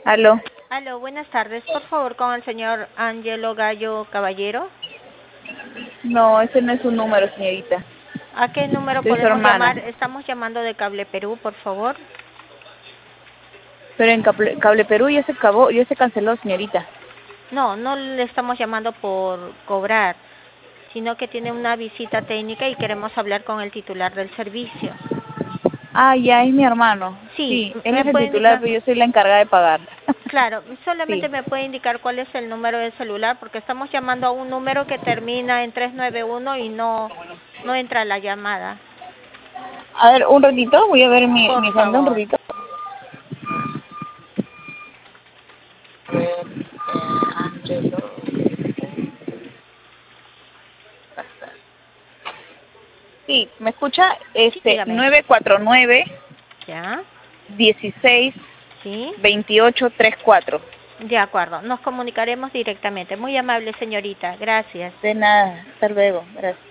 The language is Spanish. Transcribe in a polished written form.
Aló. Aló, buenas tardes. Por favor, con el señor Angelo Gallo Caballero. No, ese no es su número, señorita. ¿A qué número Soy su podemos llamar? hermana. Estamos llamando de Cable Perú, por favor. Pero en Cable Perú ya se canceló, señorita. No, no le estamos llamando por cobrar, sino que tiene una visita técnica y queremos hablar con el titular del servicio. Ah, ya, es mi hermano. Sí, Sí, él ¿me es el puede titular, indicar? pero yo soy la encargada de pagar. Claro, solamente Sí. me puede indicar cuál es el número de celular, porque estamos llamando a un número que termina en 391 y no entra la llamada. A ver, un ratito, voy a ver Por mi agenda un favor. ratito. A ver, Angelo. Sí, ¿me escucha? Sí, dígame. 949 ¿Ya? 16 ¿Sí? 28 34. De acuerdo, nos comunicaremos directamente. Muy amable, señorita. Gracias. De nada, hasta luego. Gracias.